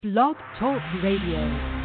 Blog Talk Radio.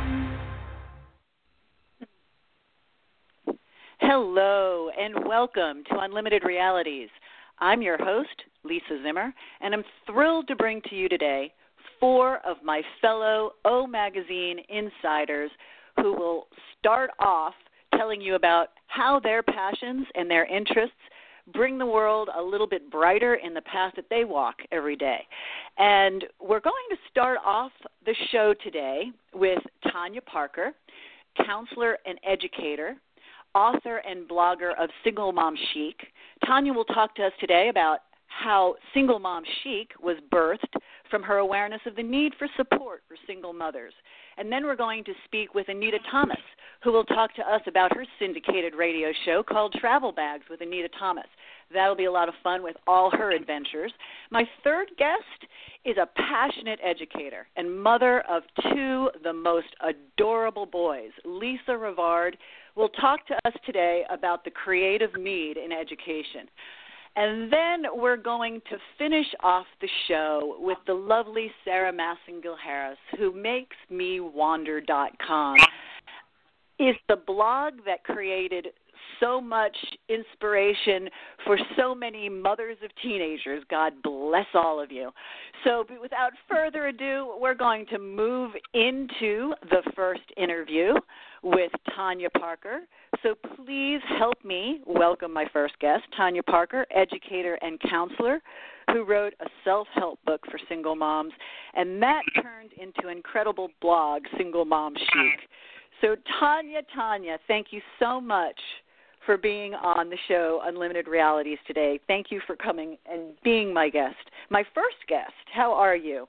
Hello and welcome to Unlimited Realities. I'm your host, Lisa Zimmer, and I'm thrilled to bring to you today 4 of my fellow O Magazine insiders who will start off telling you about how their passions and their interests bring the world a little bit brighter in the path that they walk every day. And we're going to start off the show today with Tanya Parker, counselor and educator, author and blogger of Single Mom Chic. Tanya will talk to us today about how Single Mom Chic was birthed from her awareness of the need for support for single mothers. And then we're going to speak with Anita Thomas, who will talk to us about her syndicated radio show called Travel Bags with Anita Thomas. That'll be a lot of fun with all her adventures. My third guest is a passionate educator and mother of 2 the most adorable boys. Lisa Rivard will talk to us today about the creative need in education. And then we're going to finish off the show with the lovely Sarah Massengill-Harris, who MakesMeWander.com is the blog that created so much inspiration for so many mothers of teenagers. God bless all of you. So without further ado, we're going to move into the first interview with Tanya Parker. So please help me welcome my first guest, Tanya Parker, educator and counselor, who wrote a self-help book for single moms, and that turned into an incredible blog, Single Mom Chic. So Tanya, thank you so much for being on the show Unlimited Realities today. Thank you for coming and being my guest. My first guest, how are you?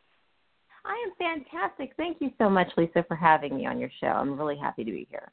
I am fantastic. Thank you so much, Lisa, for having me on your show. I'm really happy to be here.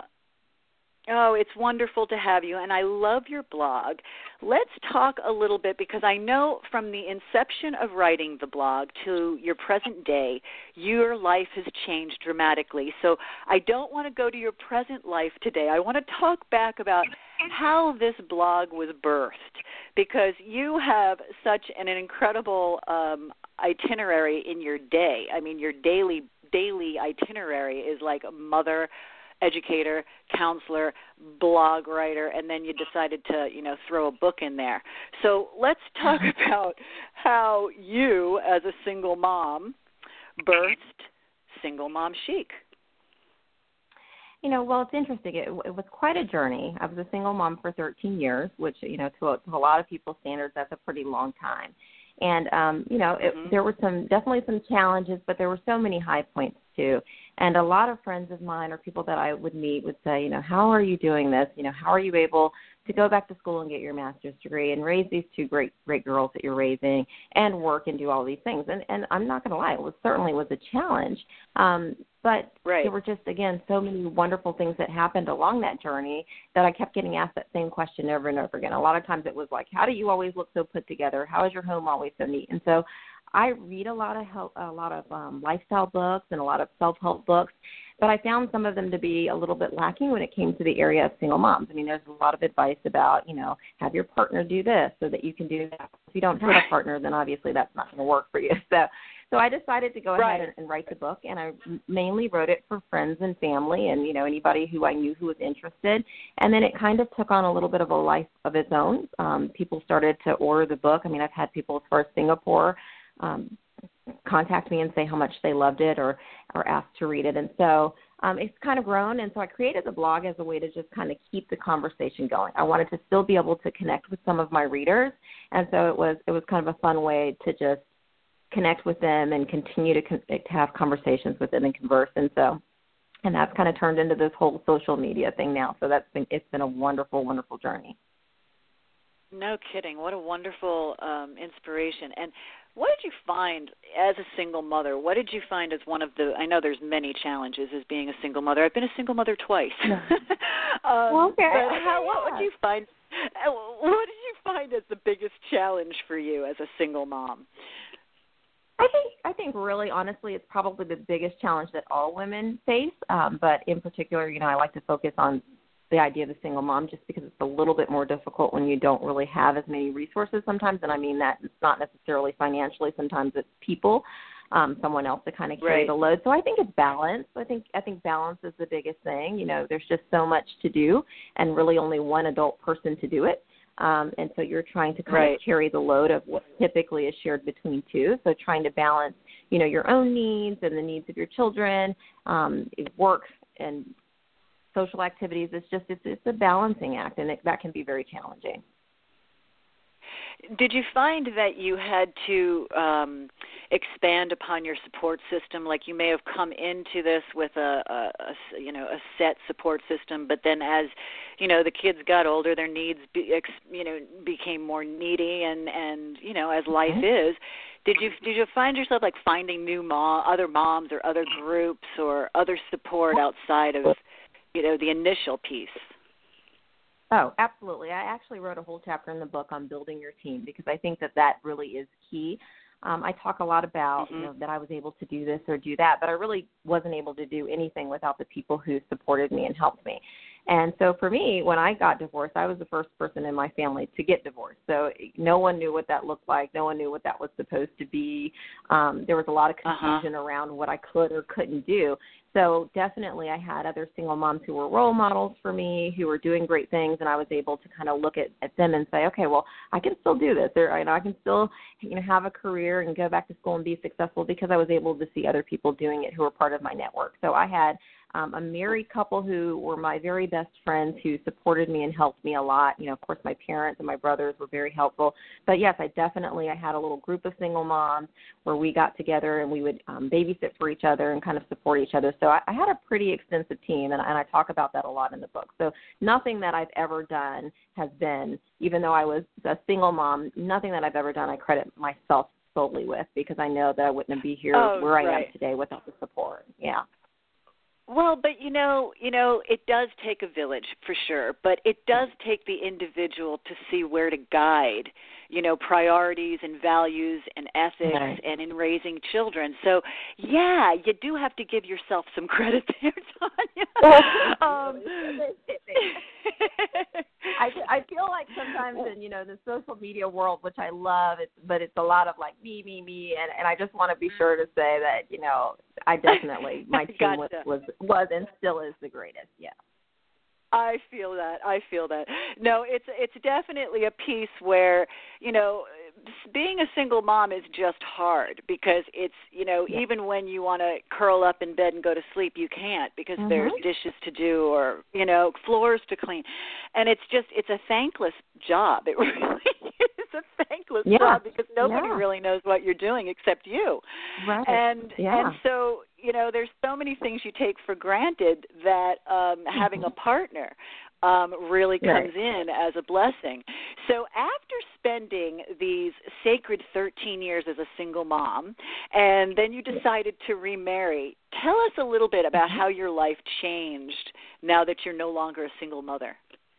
Oh, it's wonderful to have you, and I love your blog. Let's talk a little bit, because I know from the inception of writing the blog to your present day, your life has changed dramatically. So I don't want to go to your present life today. I want to talk back about how this blog was birthed, because you have such an incredible itinerary in your day. I mean, your daily itinerary is like a mother, educator, counselor, blog writer, and then you decided to, throw a book in there. So let's talk about how you, as a single mom, birthed Single Mom Chic. Well, it's interesting. It was quite a journey. I was a single mom for 13 years, which, to a lot of people's standards, that's a pretty long time. And, there were definitely some challenges, but there were so many high points too. And a lot of friends of mine or people that I would meet would say, how are you doing this? How are you able to go back to school and get your master's degree and raise these 2 great girls that you're raising and work and do all these things? And I'm not going to lie, it certainly was a challenge. But There were just, again, so many wonderful things that happened along that journey that I kept getting asked that same question over and over again. A lot of times it was like, how do you always look so put together? How is your home always so neat? And so I read a lot of lifestyle books and a lot of self-help books, but I found some of them to be a little bit lacking when it came to the area of single moms. I mean, there's a lot of advice about, have your partner do this so that you can do that. If you don't have a partner, then obviously that's not going to work for you. So I decided to go ahead and write the book, and I mainly wrote it for friends and family and, anybody who I knew who was interested. And then it kind of took on a little bit of a life of its own. People started to order the book. I mean, I've had people as far as Singapore contact me and say how much they loved it or ask to read it. And so it's kind of grown. And so I created the blog as a way to just kind of keep the conversation going. I wanted to still be able to connect with some of my readers. And so it was kind of a fun way to just connect with them and continue to have conversations with them and converse. And that's kind of turned into this whole social media thing now. So it's been a wonderful, wonderful journey. No kidding. What a wonderful inspiration. And what did you find as a single mother? What did you find as one of the, I know there's many challenges as being a single mother. I've been a single mother twice. Okay. What did you find? What did you find as the biggest challenge for you as a single mom? I think really, honestly, it's probably the biggest challenge that all women face. But in particular, I like to focus on the idea of the single mom just because it's a little bit more difficult when you don't really have as many resources sometimes. And I mean that it's not necessarily financially. Sometimes it's people. someone else to kind of carry the load. So I think it's balance. I think balance is the biggest thing. You know, there's just so much to do and really only one adult person to do it. And so you're trying to kind of carry the load of what typically is shared between two. So trying to balance, you know, your own needs and the needs of your children, work and social activities. It's a balancing act, and that can be very challenging. Did you find that you had to expand upon your support system? Like you may have come into this with a set support system, but then as you know the kids got older, their needs became more needy, and you know as life is. Did you find yourself like finding new other moms or other groups or other support outside of the initial piece? Oh, absolutely. I actually wrote a whole chapter in the book on building your team because I think that really is key. I talk a lot about that I was able to do this or do that, but I really wasn't able to do anything without the people who supported me and helped me. And so for me, when I got divorced, I was the first person in my family to get divorced. So no one knew what that looked like. No one knew what that was supposed to be. There was a lot of confusion around what I could or couldn't do. So definitely I had other single moms who were role models for me, who were doing great things, and I was able to kind of look at them and say, okay, well, I can still do this. Or, I can still have a career and go back to school and be successful because I was able to see other people doing it who were part of my network. So I had a married couple who were my very best friends who supported me and helped me a lot. Of course, my parents and my brothers were very helpful. But, yes, I had a little group of single moms where we got together and we would babysit for each other and kind of support each other. So I had a pretty extensive team, and I talk about that a lot in the book. So nothing that I've ever done has been, even though I was a single mom, nothing that I've ever done I credit myself solely with because I know that I wouldn't be here where I am today without the support. Yeah. Well, but it does take a village for sure, but it does take the individual to see where to guide, priorities and values and ethics and in raising children. So, yeah, you do have to give yourself some credit there, Tanya. I feel like sometimes in, the social media world, which I love, but it's a lot of like me, and I just want to be sure to say that, I definitely, my team was and still is the greatest, yeah. I feel that. No, it's definitely a piece where, being a single mom is just hard because it's, even when you want to curl up in bed and go to sleep, you can't because there's dishes to do or, floors to clean. And it's a thankless job. It really is a thankless job because nobody really knows what you're doing except you. Right. And so, there's so many things you take for granted that having a partner really comes in as a blessing. So after spending these sacred 13 years as a single mom, and then you decided to remarry, tell us a little bit about how your life changed now that you're no longer a single mother.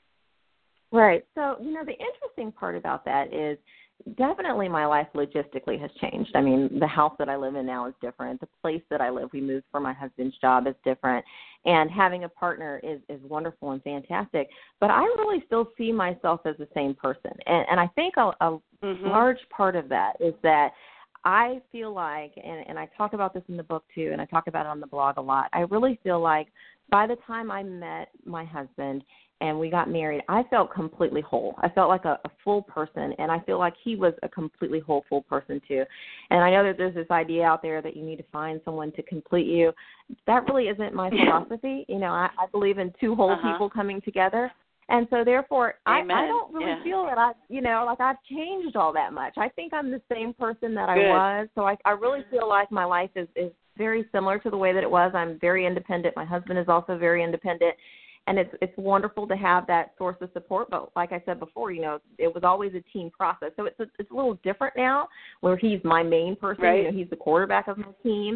Right. So, the interesting part about that is definitely my life logistically has changed. I mean, the house that I live in now is different. The place that I live, we moved for my husband's job, is different. And having a partner is wonderful and fantastic. But I really still see myself as the same person. And I think a large part of that is that I feel like, and I talk about this in the book too, and I talk about it on the blog a lot, I really feel like by the time I met my husband and we got married, I felt completely whole. I felt like a full person, and I feel like he was a completely whole, full person too. And I know that there's this idea out there that you need to find someone to complete you. That really isn't my philosophy. I believe in two whole people coming together. And so therefore, I don't really feel that I've changed all that much. I think I'm the same person that I was. So I really feel like my life is very similar to the way that it was. I'm very independent. My husband is also very independent. And it's wonderful to have that source of support. But like I said before, it was always a team process. So it's a little different now where he's my main person. Right. He's the quarterback of my team.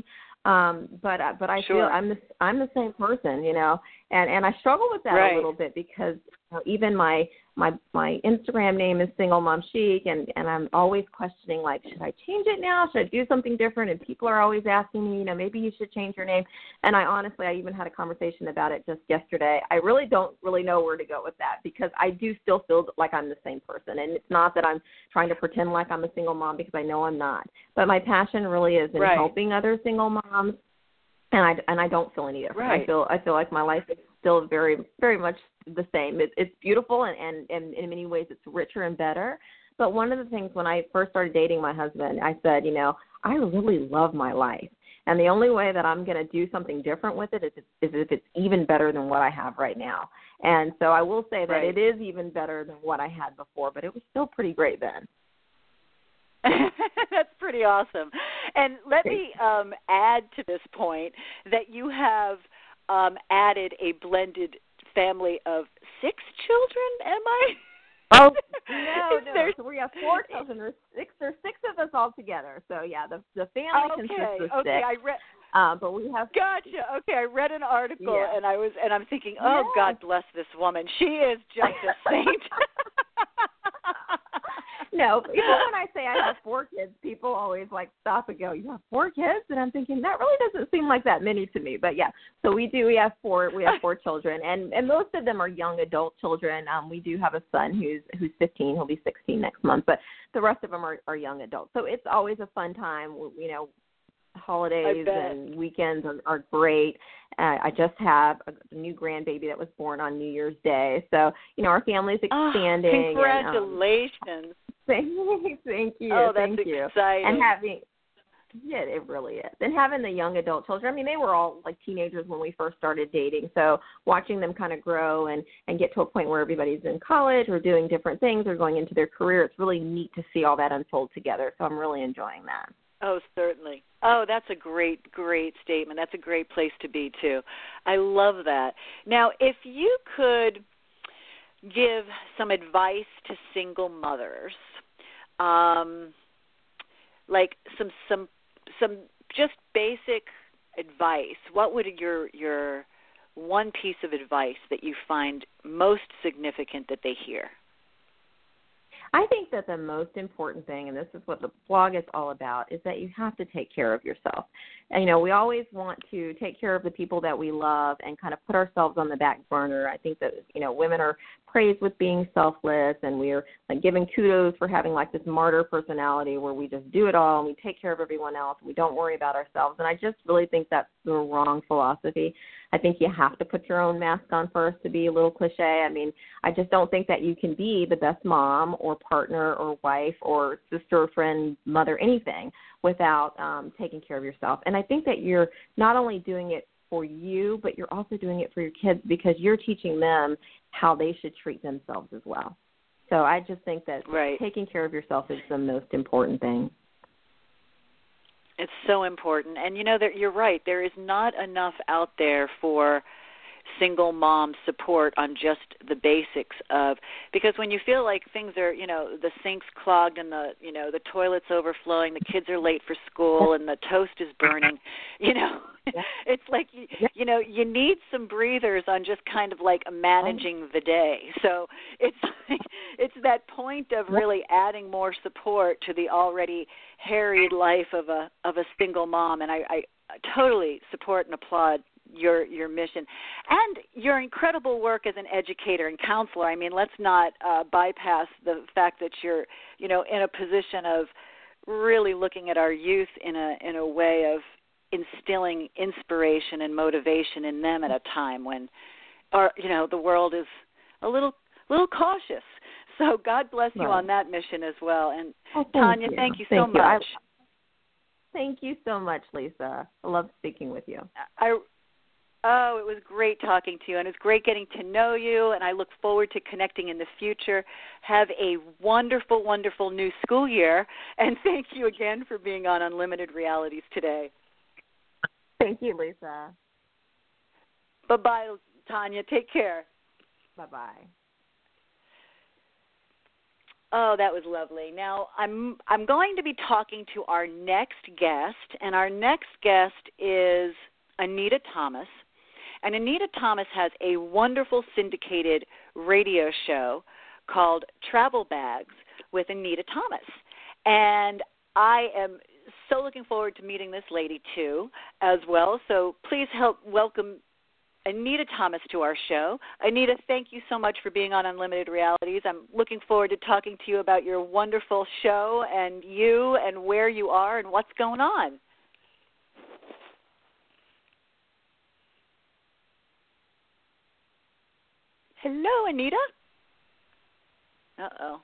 But I Sure. feel I'm the same person, and I struggle with that Right. a little bit because even my Instagram name is Single Mom Chic, and I'm always questioning, like, should I change it now? Should I do something different? And people are always asking me, maybe you should change your name. And I even had a conversation about it just yesterday. I really don't know where to go with that because I do still feel like I'm the same person. And it's not that I'm trying to pretend like I'm a single mom because I know I'm not. But my passion really is in helping other single moms. And I don't feel any different. Right. I feel like my life is still very, very much the same. It's beautiful, and in many ways it's richer and better. But one of the things when I first started dating my husband, I said, I really love my life. And the only way that I'm going to do something different with it is if it's even better than what I have right now. And so I will say that it is even better than what I had before, but it was still pretty great then. That's pretty awesome. And let me add to this point that you have added a blended family of 6 children, am I? Oh, no. So we have 4 children. There's 6 of us all together. So, yeah, the family consists of 6. But we have. Gotcha. Okay, I read an article and I'm thinking, oh, God bless this woman. She is just a saint. No, even when I say I have 4 kids, people always stop and go, "You have 4 kids?" And I'm thinking that really doesn't seem like that many to me. But yeah, so we do. We have 4 children, and most of them are young adult children. We do have a son who's 15. He'll be 16 next month. But the rest of them are young adults. So it's always a fun time. Holidays and weekends are great. I just have a new grandbaby that was born on New Year's Day. So, our family's expanding. Congratulations. Thank you. Oh, that's Thank you. exciting. And it really is. And having the young adult children, they were all teenagers when we first started dating. So watching them kind of grow and get to a point where everybody's in college or doing different things or going into their career, it's really neat to see all that unfold together. So I'm really enjoying that. Oh, certainly. Oh, that's a great, great statement. That's a great place to be, too. I love that. Now, if you could give some advice to single mothers, like some just basic advice, what would your one piece of advice that you find most significant that they hear? I think that the most important thing, and this is what the blog is all about, is that you have to take care of yourself. And, we always want to take care of the people that we love and kind of put ourselves on the back burner. I think that, women are praised with being selfless, and we're given kudos for having this martyr personality where we just do it all and we take care of everyone else. We don't worry about ourselves. And I just really think that's the wrong philosophy. I think you have to put your own mask on first, to be a little cliche. I just don't think that you can be the best mom or partner or wife or sister or friend, mother, anything without taking care of yourself. And I think that you're not only doing it for you, but you're also doing it for your kids because you're teaching them how they should treat themselves as well. So I just think that taking care of yourself is the most important thing. It's so important. And, you're right. There is not enough out there for single mom support on just the basics of, because when you feel like things are, the sink's clogged and the toilet's overflowing, the kids are late for school and the toast is burning, it's like, you need some breathers on just kind of managing the day. So it's that point of really adding more support to the already harried life of a single mom. And I totally support and applaud your mission and your incredible work as an educator and counselor. Let's not bypass the fact that you're, in a position of really looking at our youth in a way of instilling inspiration and motivation in them at a time when the world is a little cautious. So God bless you on that mission as well. And Tanya, thank you so much. Thank you so much, Lisa. I love speaking with you. It was great talking to you, and it's great getting to know you, and I look forward to connecting in the future. Have a wonderful, wonderful new school year, and thank you again for being on Unlimited Realities today. Thank you, Lisa. Bye-bye, Tanya. Take care. Bye-bye. Oh, that was lovely. Now, I'm going to be talking to our next guest, and our next guest is Anita Thomas. And Anita Thomas has a wonderful syndicated radio show called Travel Bags with Anita Thomas. And I am so looking forward to meeting this lady, too, as well. So please help welcome Anita Thomas to our show. Anita, thank you so much for being on Unlimited Realities. I'm looking forward to talking to you about your wonderful show and you and where you are and what's going on. Hello, Anita. Uh-oh.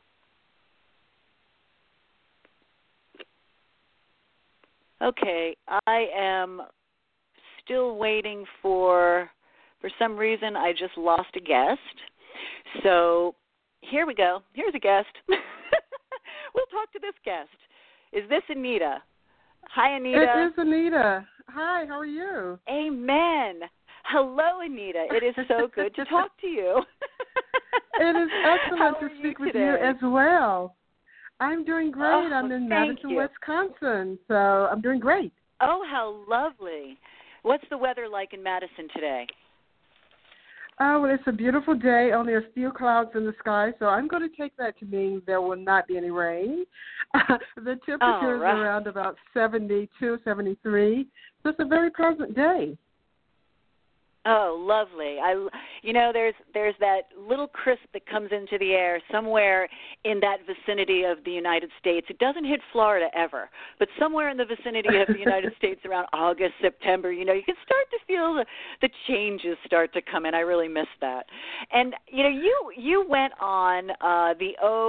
Okay, I am still waiting for some reason I just lost a guest. So here we go. Here's a guest. We'll talk to this guest. Is this Anita? Hi, Anita. It is Anita. Hi, how are you? Amen. Hello, Anita. It is so good to talk to you. It is excellent to speak with you as well. I'm doing great. I'm in Madison, Wisconsin, so I'm doing great. Oh, how lovely. What's the weather like in Madison today? Oh, well, it's a beautiful day, only a few clouds in the sky, so I'm going to take that to mean there will not be any rain. The temperature is around about 72, 73, so it's a very pleasant day. Oh, lovely. There's that little crisp that comes into the air somewhere in that vicinity of the United States. It doesn't hit Florida ever, but somewhere in the vicinity of the United States around August, September, you can start to feel the changes start to come in. I really miss that. And, you went on the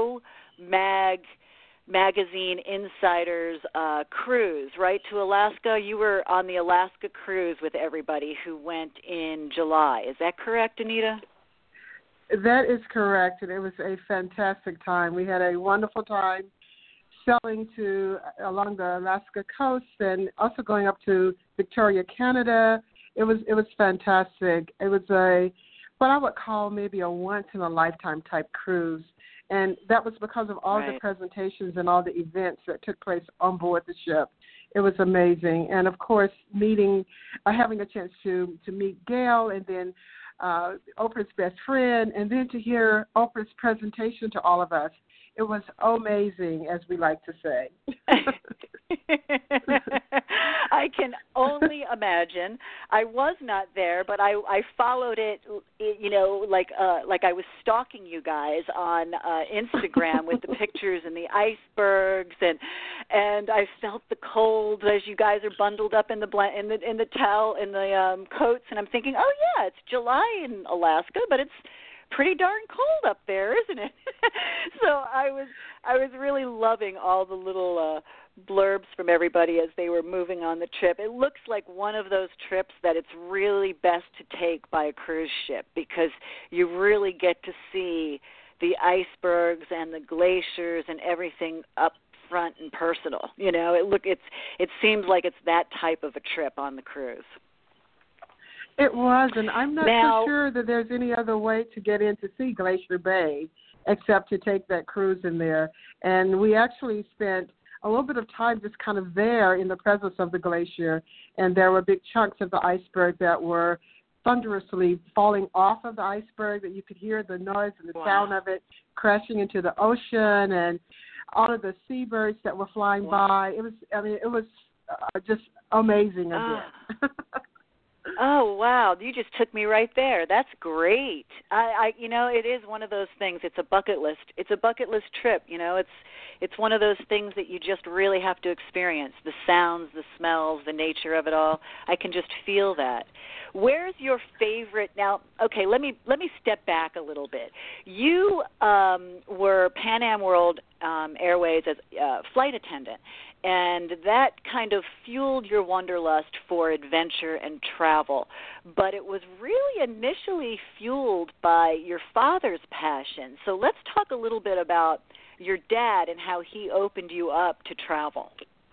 Magazine Insiders cruise, right, to Alaska. You were on the Alaska cruise with everybody who went in July. Is that correct, Anita? That is correct, and it was a fantastic time. We had a wonderful time sailing along the Alaska coast and also going up to Victoria, Canada. It was fantastic. It was what I would call maybe a once-in-a-lifetime type cruise. And that was because of all the presentations and all the events that took place on board the ship. It was amazing. And, of course, having a chance to meet Gail and then Oprah's best friend, and then to hear Oprah's presentation to all of us. It was amazing, as we like to say. I can only imagine. I was not there, but I followed it, like I was stalking you guys on Instagram with the pictures and the icebergs, and I felt the cold as you guys are bundled up in the towel in the coats, and I'm thinking, oh yeah, it's July in Alaska, but it's pretty darn cold up there, isn't it? So I was really loving all the little blurbs from everybody as they were moving on the trip. It looks like one of those trips that it's really best to take by a cruise ship because you really get to see the icebergs and the glaciers and everything up front and personal. It seems like it's that type of a trip on the cruise. It was, and I'm not so sure that there's any other way to get in to see Glacier Bay except to take that cruise in there. And we actually spent a little bit of time just kind of there in the presence of the glacier, and there were big chunks of the iceberg that were thunderously falling off of the iceberg that you could hear the noise and the sound of it crashing into the ocean, and all of the seabirds that were flying by. It was just amazing again. Oh, wow. You just took me right there. That's great. It is one of those things. It's a bucket list. It's a bucket list trip. It's one of those things that you just really have to experience. The sounds, the smells, the nature of it all. I can just feel that. Where's your favorite? Now, okay, let me step back a little bit. You were Pan Am World Airways as flight attendant, and that kind of fueled your wanderlust for adventure and travel. But it was really initially fueled by your father's passion. So let's talk a little bit about your dad and how he opened you up to travel.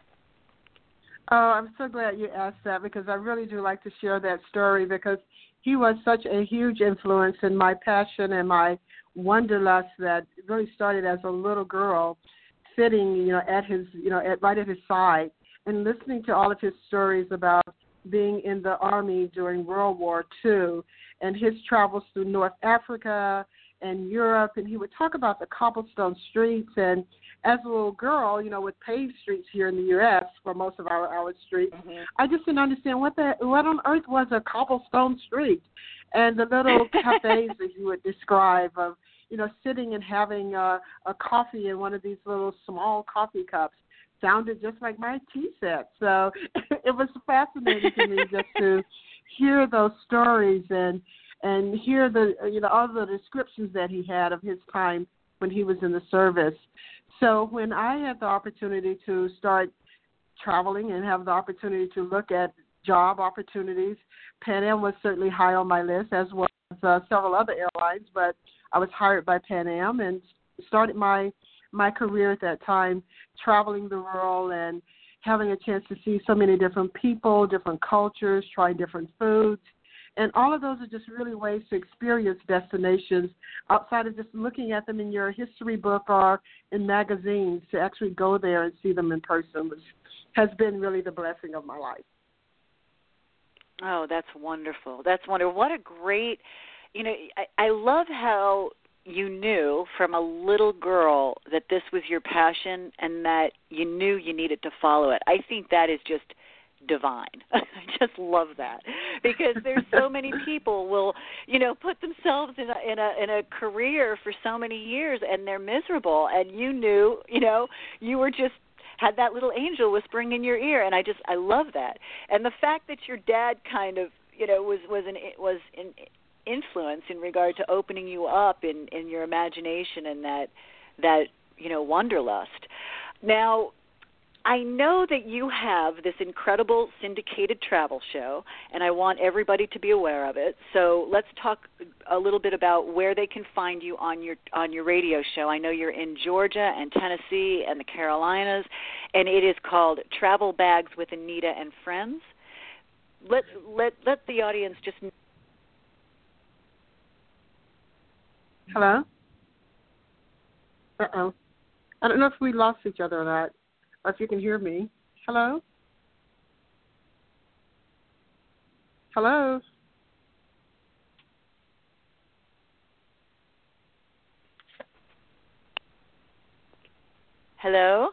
Oh, I'm so glad you asked that because I really do like to share that story because he was such a huge influence in my passion and my wanderlust that really started as a little girl, sitting, at his, right at his side, and listening to all of his stories about being in the Army during World War II and his travels through North Africa and Europe. And he would talk about the cobblestone streets. And as a little girl, with paved streets here in the U.S. for most of our streets, I just didn't understand what on earth was a cobblestone street. And the little cafes that he would describe of, sitting and having a coffee in one of these little small coffee cups sounded just like my tea set. So it was fascinating to me just to hear those stories and hear the all the descriptions that he had of his time when he was in the service. So when I had the opportunity to start traveling and have the opportunity to look at job opportunities, Pan Am was certainly high on my list, as well as several other airlines, but I was hired by Pan Am and started my career at that time traveling the world and having a chance to see so many different people, different cultures, try different foods. And all of those are just really ways to experience destinations outside of just looking at them in your history book or in magazines. To actually go there and see them in person has been really the blessing of my life. Oh, that's wonderful. That's wonderful. What a great, I love how you knew from a little girl that this was your passion and that you knew you needed to follow it. I think that is just divine. I just love that, because there's so many people will, put themselves in a career for so many years and they're miserable, and you knew, you were just had that little angel whispering in your ear, and I love that. And the fact that your dad kind of, was an influence in regard to opening you up in your imagination and that wanderlust. Now, I know that you have this incredible syndicated travel show, and I want everybody to be aware of it. So let's talk a little bit about where they can find you on your radio show. I know you're in Georgia and Tennessee and the Carolinas, and it is called Travel Bags with Anita and Friends. Let the audience just. Hello? Uh-oh. I don't know if we lost each other or not, or if you can hear me. Hello? Hello? Hello?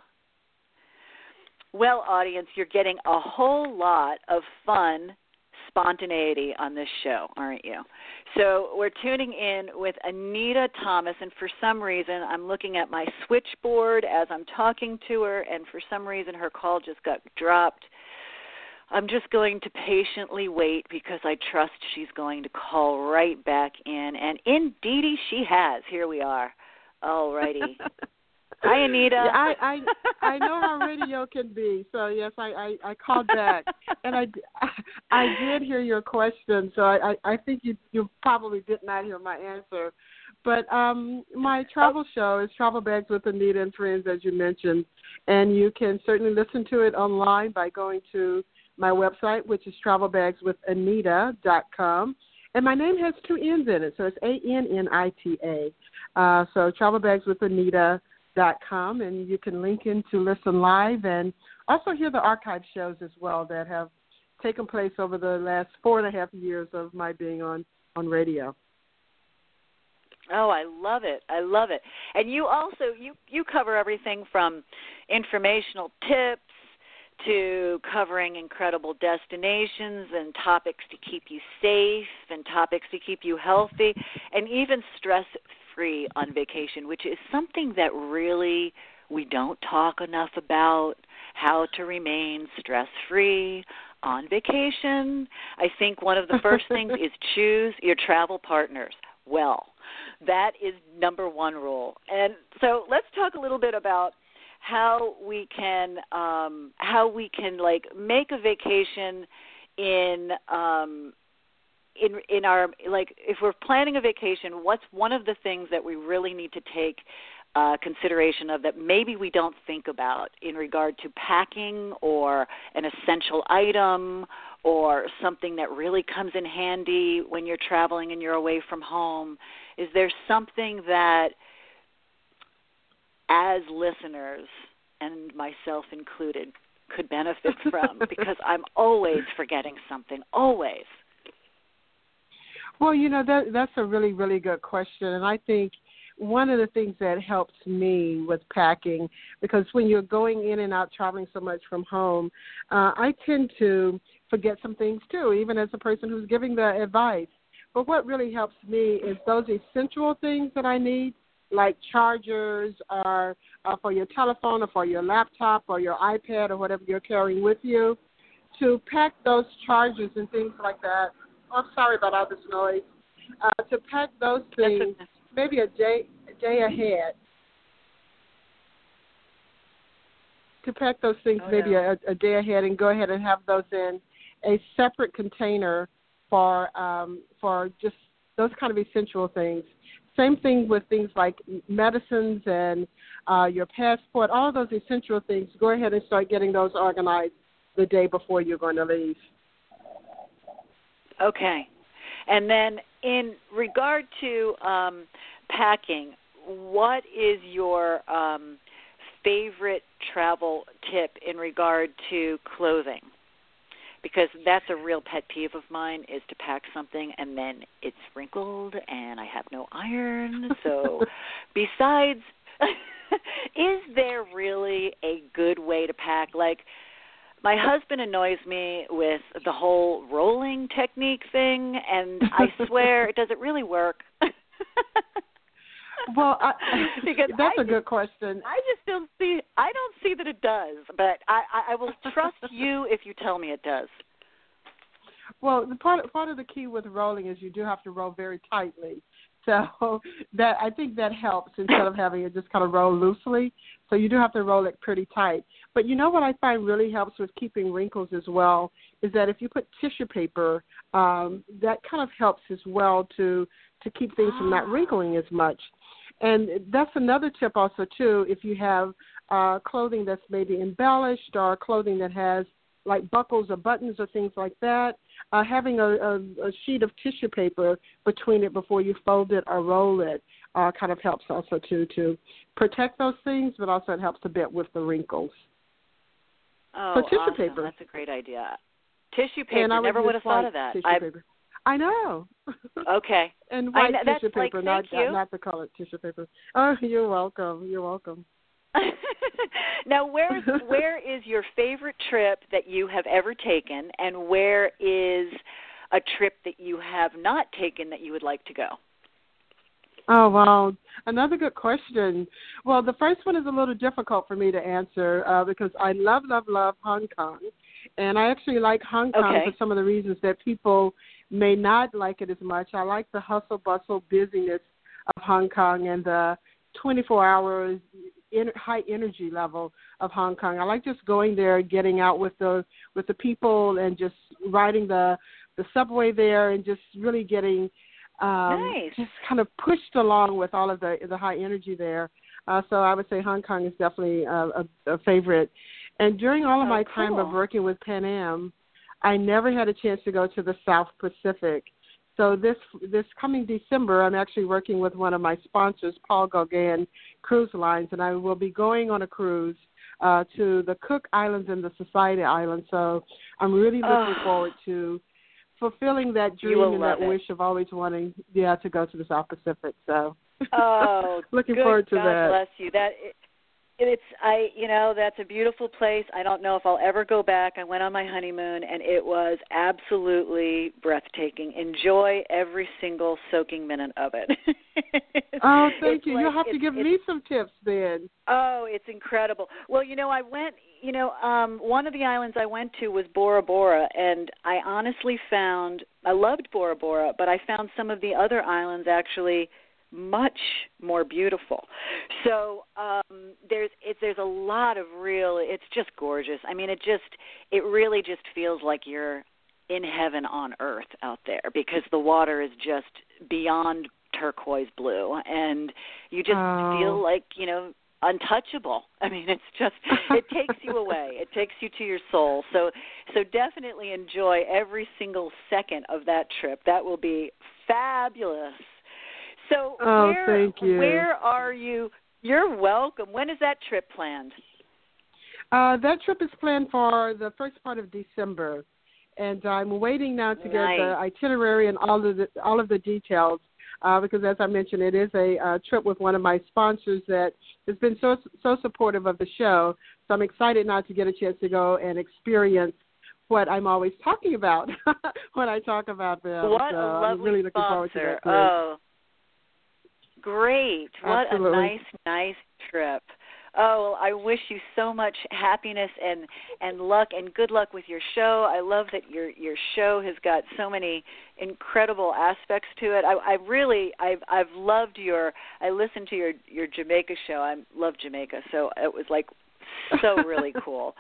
Well, audience, you're getting a whole lot of fun spontaneity on this show, aren't you? So we're tuning in with Anita Thomas, and for some reason I'm looking at my switchboard as I'm talking to her, and for some reason her call just got dropped. I'm just going to patiently wait because I trust she's going to call right back in, and indeedy she has. Here we are. All righty. Hi, Anita. Yeah, I know how radio can be, so yes, I called back, and I did hear your question, so I think you probably did not hear my answer, but my travel show is Travel Bags with Anita and Friends, as you mentioned, and you can certainly listen to it online by going to my website, which is travelbagswithanita.com, and my name has two N's in it, so it's ANNITA, so travelbagswithanita.com, and you can link in to listen live and also hear the archive shows as well that have taken place over the last 4.5 years of my being on radio. Oh, I love it. I love it. And you also, you cover everything from informational tips to covering incredible destinations and topics to keep you safe and topics to keep you healthy and even stress-free on vacation, which is something that really we don't talk enough about, how to remain stress-free on vacation. I think one of the first things is choose your travel partners well. That is number one rule. And so let's talk a little bit about how we can like make a vacation in our, like, if we're planning a vacation, what's one of the things that we really need to take consideration of that maybe we don't think about in regard to packing or an essential item or something that really comes in handy when you're traveling and you're away from home? Is there something that, as listeners, and myself included, could benefit from? Because I'm always forgetting something, always. Well, that's a really, really good question. And I think one of the things that helps me with packing, because when you're going in and out traveling so much from home, I tend to forget some things too, even as a person who's giving the advice. But what really helps me is those essential things that I need, like chargers or for your telephone or for your laptop or your iPad or whatever you're carrying with you, to pack those chargers and things like that. Oh, I'm sorry about all this noise. To pack those things maybe a day ahead. To pack those things maybe a day ahead and go ahead and have those in a separate container for just those kind of essential things. Same thing with things like medicines and your passport, all of those essential things. Go ahead and start getting those organized the day before you're going to leave. Okay. And then in regard to packing, what is your favorite travel tip in regard to clothing? Because that's a real pet peeve of mine, is to pack something and then it's wrinkled and I have no iron. So besides, is there really a good way to pack? Like, my husband annoys me with the whole rolling technique thing, and I swear, does it really work? Well, that's a good question. I just don't see. I don't see that it does, but I will trust you if you tell me it does. Well, the part of the key with rolling is you do have to roll very tightly. So that, I think that helps instead of having it just kind of roll loosely. So you do have to roll it pretty tight. But you know what I find really helps with keeping wrinkles as well is that if you put tissue paper, that kind of helps as well to keep things from not wrinkling as much. And that's another tip also, too, if you have clothing that's maybe embellished or clothing that has like buckles or buttons or things like that, having a sheet of tissue paper between it before you fold it or roll it kind of helps also, too, to protect those things, but also it helps a bit with the wrinkles. Oh, so tissue awesome. paper. That's a great idea. Tissue paper. Never would have thought of that. Paper. I know. Okay. And white tissue paper, not the colored tissue paper. Oh, you're welcome. You're welcome. Now, where is your favorite trip that you have ever taken, and where is a trip that you have not taken that you would like to go? Oh, wow. Another good question. Well, the first one is a little difficult for me to answer because I love Hong Kong. And I actually like Hong Kong for some of the reasons that people may not like it as much. I like the hustle, bustle, busyness of Hong Kong and the 24 hours high energy level of Hong Kong. I like just going there, getting out with the people and just riding the subway there and just really getting just kind of pushed along with all of the high energy there. So I would say Hong Kong is definitely a favorite. And during all of my time of working with Pan Am, I never had a chance to go to the South Pacific. So this coming December, I'm actually working with one of my sponsors, Paul Gauguin Cruise Lines, and I will be going on a cruise to the Cook Islands and the Society Islands. So I'm really looking forward to fulfilling that dream and that wish of always wanting, to go to the South Pacific. So looking forward to that. God bless you. That's a beautiful place. I don't know if I'll ever go back. I went on my honeymoon, and it was absolutely breathtaking. Enjoy every single soaking minute of it. Oh, thank you. You'll have to give me some tips then. Oh, it's incredible. Well, I went, one of the islands I went to was Bora Bora, and I honestly found, I loved Bora Bora, but I found some of the other islands actually much more beautiful. So there's a lot of it's just gorgeous. I mean, it really just feels like you're in heaven on earth out there because the water is just beyond turquoise blue, and you just feel like, untouchable. I mean, it's just, it takes you away. It takes you to your soul. So definitely enjoy every single second of that trip. That will be fabulous. So thank you. Where are you? You're welcome. When is that trip planned? That trip is planned for the first part of December, and I'm waiting now to get the itinerary and all of the details. Because, as I mentioned, it is a trip with one of my sponsors that has been so supportive of the show. So I'm excited now to get a chance to go and experience what I'm always talking about when I talk about them. What so a lovely I'm really looking forward to that trip. Oh, great. Absolutely. What a nice trip. Oh, well, I wish you so much happiness and luck and good luck with your show. I love that your show has got so many incredible aspects to it. I've loved I listened to your Jamaica show. I love Jamaica, so it was like so really cool.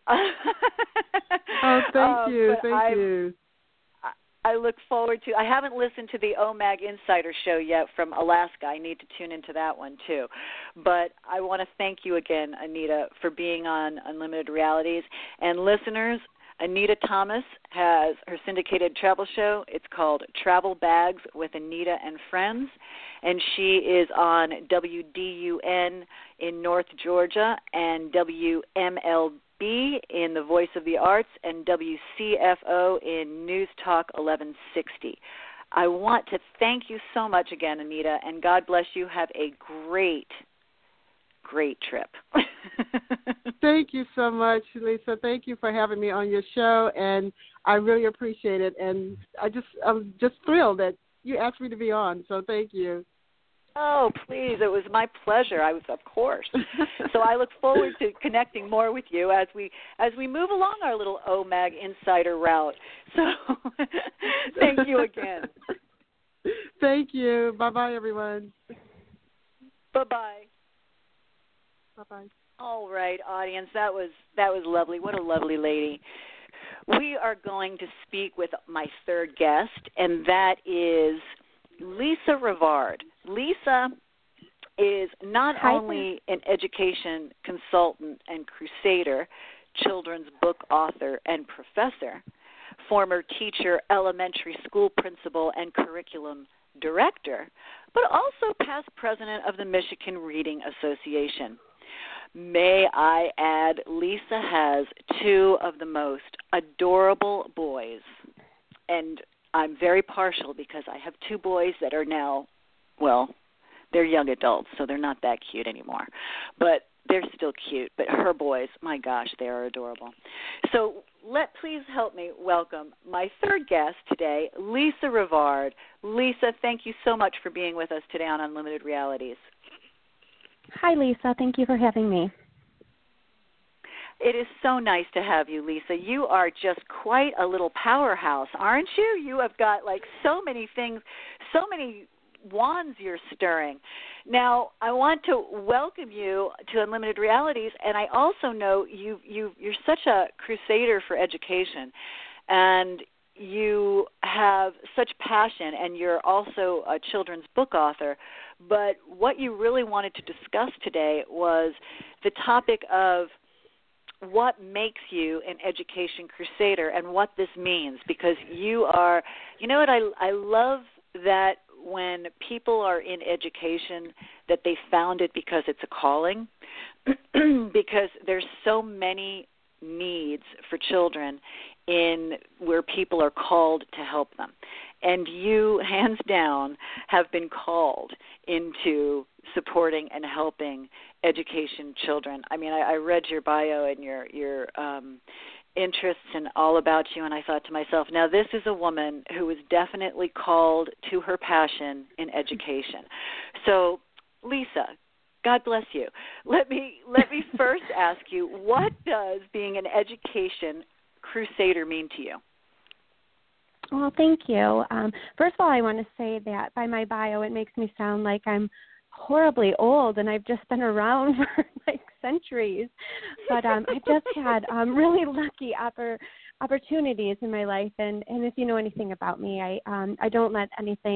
Oh, thank you. Thank you. I look forward to. I haven't listened to the OMAG Insider show yet from Alaska. I need to tune into that one too. But I want to thank you again, Anita, for being on Unlimited Realities. And listeners, Anita Thomas has her syndicated travel show. It's called Travel Bags with Anita and Friends, and she is on WDUN in North Georgia and WMLB in the Voice of the Arts and WCFO in News Talk 1160. I want to thank you so much again, Anita, and God bless you. Have a great trip. Thank you so much, Lisa. Thank you for having me on your show, and I really appreciate it. And I'm just thrilled that you asked me to be on, so thank you. Oh, please. It was my pleasure. Of course. So I look forward to connecting more with you as we move along our little OMAG Insider route. So thank you again. Thank you. Bye-bye, everyone. Bye-bye. Bye-bye. All right, audience. That was lovely. What a lovely lady. We are going to speak with my third guest, and that is Lisa Rivard. Lisa is not only an education consultant and crusader, children's book author and professor, former teacher, elementary school principal, and curriculum director, but also past president of the Michigan Reading Association. May I add, Lisa has two of the most adorable boys, and I'm very partial because I have two boys that are now, well, they're young adults, so they're not that cute anymore. But they're still cute. But her boys, my gosh, they are adorable. So please help me welcome my third guest today, Lisa Rivard. Lisa, thank you so much for being with us today on Unlimited Realities. Hi, Lisa. Thank you for having me. It is so nice to have you, Lisa. You are just quite a little powerhouse, aren't you? You have got like so many things, so many wands you're stirring. Now, I want to welcome you to Unlimited Realities, and I also know you're such a crusader for education, and you have such passion, and you're also a children's book author. But what you really wanted to discuss today was the topic of what makes you an education crusader and what this means, because you are, you know what, I love that when people are in education that they found it because it's a calling, because there's so many needs for children in where people are called to help them. And you, hands down, have been called into supporting and helping education children. I mean, I read your bio and your interests and all about you, and I thought to myself, now this is a woman who is definitely called to her passion in education. So, Lisa, God bless you. Let me first ask you, what does being an education crusader mean to you? Well, thank you. First of all, I want to say that by my bio, it makes me sound like I'm horribly old, and I've just been around for like centuries. But I just had really lucky opportunities in my life, and if you know anything about me, I don't let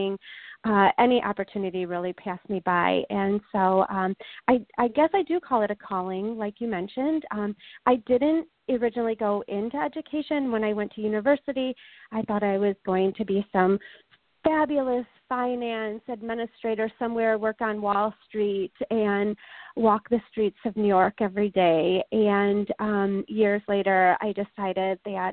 any opportunity really pass me by. And so I guess I do call it a calling, like you mentioned. I didn't originally go into education. When I went to university, I thought I was going to be some fabulous finance administrator somewhere, work on Wall Street and walk the streets of New York every day. And years later, I decided that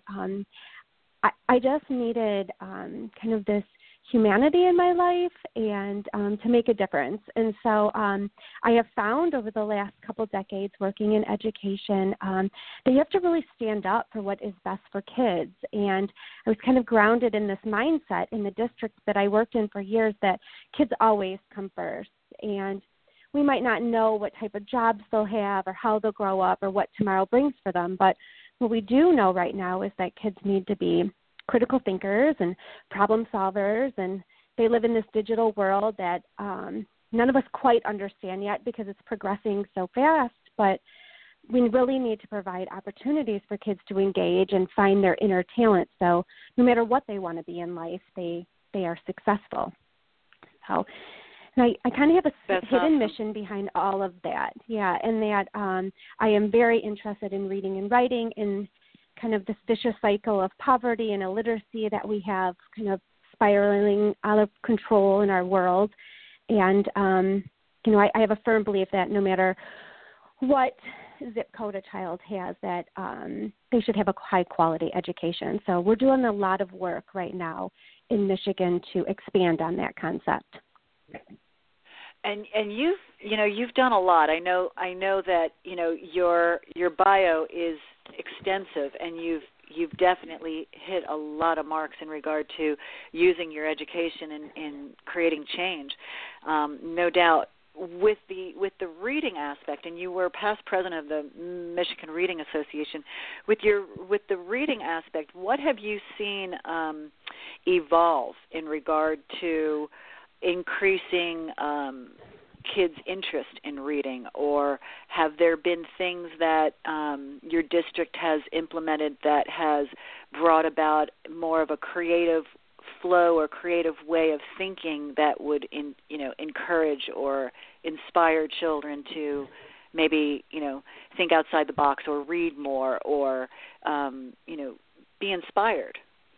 I just needed kind of this humanity in my life and to make a difference. And so I have found over the last couple decades working in education that you have to really stand up for what is best for kids. And I was kind of grounded in this mindset in the district that I worked in for years that kids always come first. And we might not know what type of jobs they'll have or how they'll grow up or what tomorrow brings for them. But what we do know right now is that kids need to be critical thinkers and problem solvers, and they live in this digital world that none of us quite understand yet because it's progressing so fast, but we really need to provide opportunities for kids to engage and find their inner talent, so no matter what they want to be in life, they are successful. So and I kind of have a hidden mission behind all of that, and that I am very interested in reading and writing in kind of this vicious cycle of poverty and illiteracy that we have kind of spiraling out of control in our world. And, I have a firm belief that no matter what zip code a child has, that they should have a high-quality education. So we're doing a lot of work right now in Michigan to expand on that concept. And you've done a lot. I know that your bio is extensive, and you've definitely hit a lot of marks in regard to using your education in creating change. No doubt with the reading aspect, and you were past president of the Michigan Reading Association. With the reading aspect, what have you seen evolve in regard to increasing kids' interest in reading, or have there been things that your district has implemented that has brought about more of a creative flow or creative way of thinking that would encourage or inspire children to maybe think outside the box or read more or be inspired?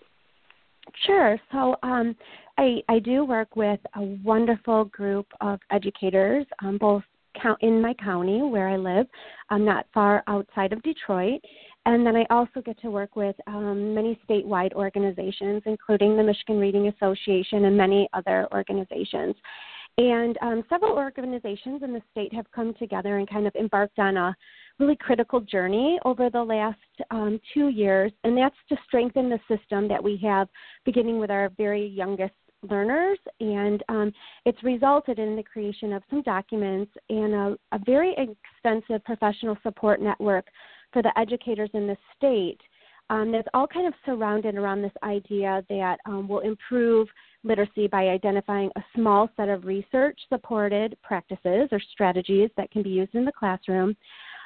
Sure. So I do work with a wonderful group of educators, both in my county where I live, not far outside of Detroit. And then I also get to work with many statewide organizations, including the Michigan Reading Association and many other organizations. And several organizations in the state have come together and kind of embarked on a really critical journey over the last 2 years, and that's to strengthen the system that we have, beginning with our very youngest learners. And it's resulted in the creation of some documents and a very extensive professional support network for the educators in the state that's all kind of surrounded around this idea that will improve literacy by identifying a small set of research-supported practices or strategies that can be used in the classroom.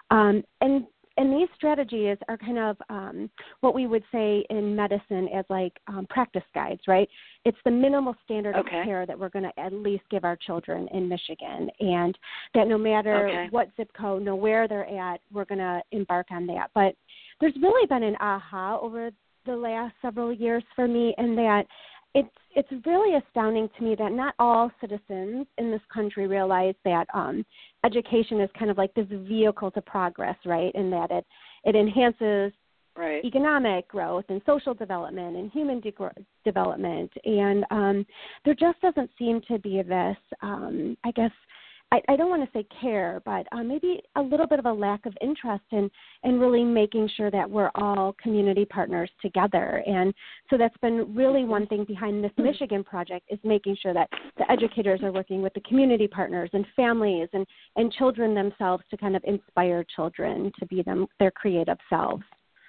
And these strategies are kind of what we would say in medicine as like practice guides, right? It's the minimal standard of care that we're going to at least give our children in Michigan, and that no matter what zip code, know where they're at, we're going to embark on that. But there's really been an aha over the last several years for me in that it's really astounding to me that not all citizens in this country realize that education is kind of like this vehicle to progress, right? And that it enhances economic growth and social development and human development. And there just doesn't seem to be this, I guess, I don't want to say care, but maybe a little bit of a lack of interest in really making sure that we're all community partners together. And so that's been really one thing behind this Michigan project, is making sure that the educators are working with the community partners and families and children themselves to kind of inspire children to be their creative selves.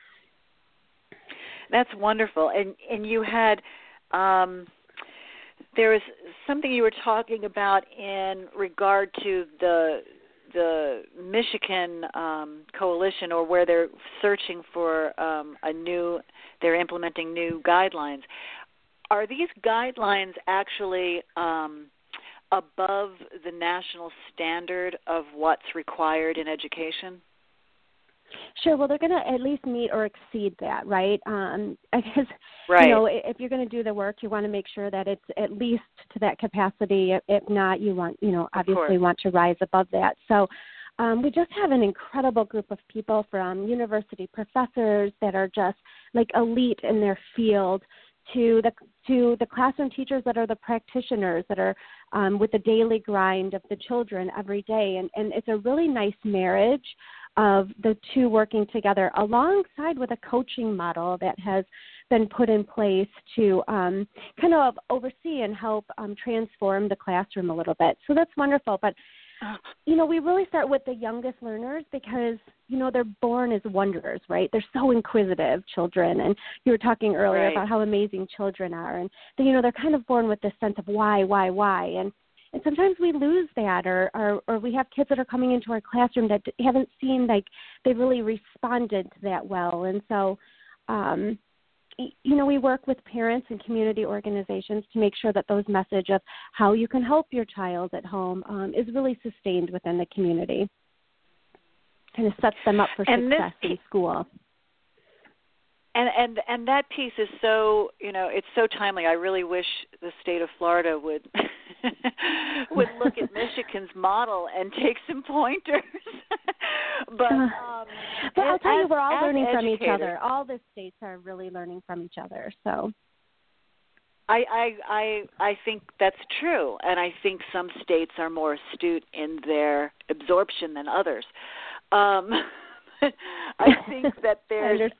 That's wonderful. And you had there was something you were talking about in regard to the Michigan coalition, or where they're searching for they're implementing new guidelines. Are these guidelines actually above the national standard of what's required in education? Sure. Well, they're going to at least meet or exceed that, right? I guess, right. If you're going to do the work, you want to make sure that it's at least to that capacity. If not, you want, obviously want to rise above that. So we just have an incredible group of people, from university professors that are just like elite in their field, to the classroom teachers that are the practitioners that are with the daily grind of the children every day. And it's a really nice marriage of the two working together, alongside with a coaching model that has been put in place to kind of oversee and help transform the classroom a little bit. So that's wonderful. But, we really start with the youngest learners because, they're born as wanderers, right? They're so inquisitive, children. And you were talking earlier about how amazing children are. And, they're kind of born with this sense of why. And sometimes we lose that, or we have kids that are coming into our classroom that haven't seen like they really responded to that well. And so, we work with parents and community organizations to make sure that those message of how you can help your child at home is really sustained within the community. Kind of sets them up for success in school. And that piece is so, it's so timely. I really wish the state of Florida would would look at Michigan's model and take some pointers. But I'll tell you, we're all learning from each other. All the states are really learning from each other. So I think that's true, and I think some states are more astute in their absorption than others. I think that there's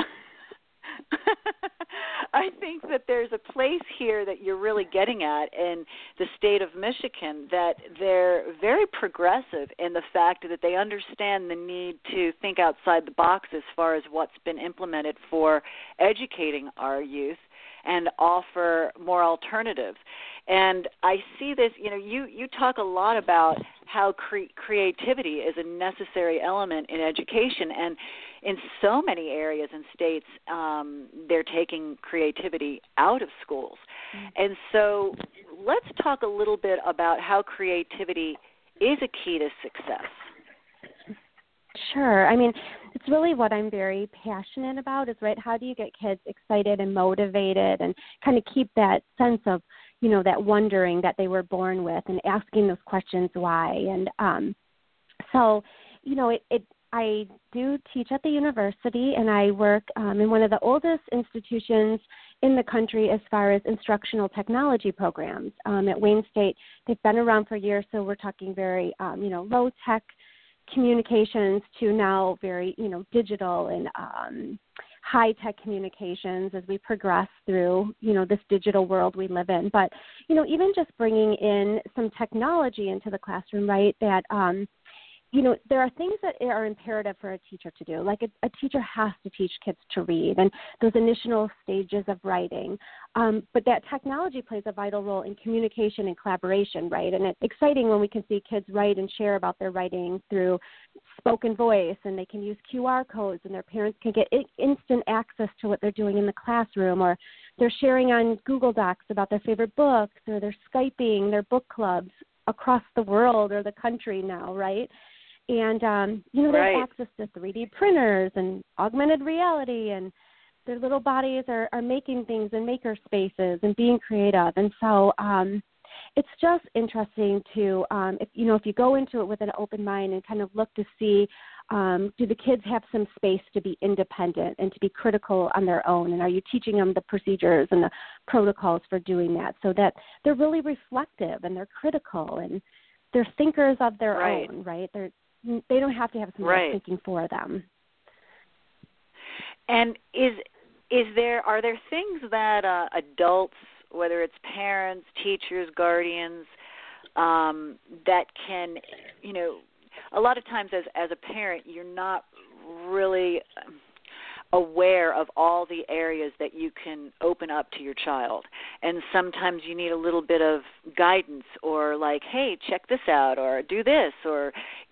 I think that there's a place here that you're really getting at in the state of Michigan, that they're very progressive in the fact that they understand the need to think outside the box as far as what's been implemented for educating our youth and offer more alternatives. And I see this, you talk a lot about how creativity is a necessary element in education, and in so many areas and states, they're taking creativity out of schools. And so let's talk a little bit about how creativity is a key to success. Sure. I mean, it's really what I'm very passionate about is, right, how do you get kids excited and motivated and kind of keep that sense of, that wondering that they were born with, and asking those questions why. And so, I do teach at the university, and I work in one of the oldest institutions in the country as far as instructional technology programs. At Wayne State, they've been around for years, so we're talking very, low-tech communications to now very, digital and high-tech communications as we progress through, this digital world we live in. But, even just bringing in some technology into the classroom, right, that there are things that are imperative for a teacher to do. Like a teacher has to teach kids to read and those initial stages of writing. But that technology plays a vital role in communication and collaboration, right? And it's exciting when we can see kids write and share about their writing through spoken voice, and they can use QR codes, and their parents can get instant access to what they're doing in the classroom, or they're sharing on Google Docs about their favorite books, or they're Skyping their book clubs across the world or the country now, right? And, they have access to 3D printers and augmented reality, and their little bodies are making things in maker spaces and being creative. And so it's just interesting to, if you go into it with an open mind and kind of look to see, do the kids have some space to be independent and to be critical on their own? And are you teaching them the procedures and the protocols for doing that, so that they're really reflective and they're critical and they're thinkers of their own, right? They don't have to have someone thinking for them. And are there things that adults, whether it's parents, teachers, guardians, that can, a lot of times as a parent, you're not really aware of all the areas that you can open up to your child. And sometimes you need a little bit of guidance, or like, hey, check this out, or do this, or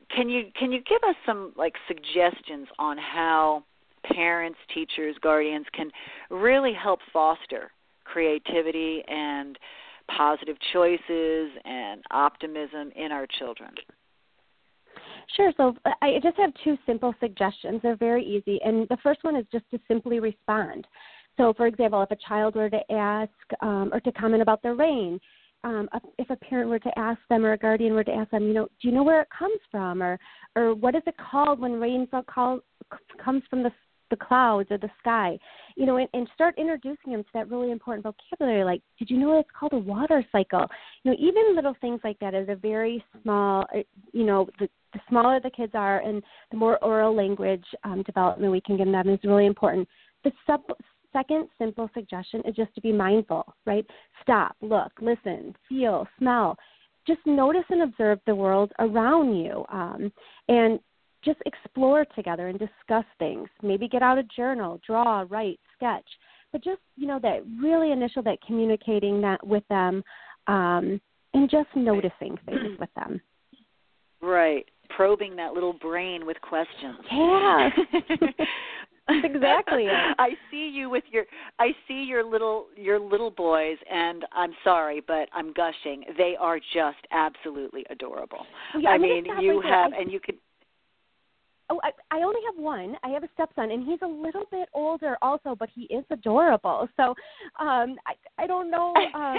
can you give us some suggestions on how parents, teachers, guardians can really help foster creativity and positive choices and optimism in our children? Sure. So I just have two simple suggestions. They're very easy. And the first one is just to simply respond. So, for example, if a child were to ask or to comment about the rain, if a parent were to ask them or a guardian were to ask them, do you know where it comes from? Or what is it called when rain comes from the clouds or the sky? And start introducing them to that really important vocabulary, like, did you know it's called a water cycle? Even little things like that is a very small, the smaller the kids are and the more oral language development we can give them is really important. The second simple suggestion is just to be mindful, right? Stop, look, listen, feel, smell. Just notice and observe the world around you, and just explore together and discuss things. Maybe get out a journal, draw, write, sketch. But just, that really initial, that communicating that with them and just noticing things with them. Right. Probing that little brain with questions. Yeah. Exactly. I see you with your little boys, and I'm sorry, but I'm gushing. They are just absolutely adorable. Yeah, I mean, you have, and you could. Oh, I only have one. I have a stepson, and he's a little bit older also, but he is adorable. So I don't know.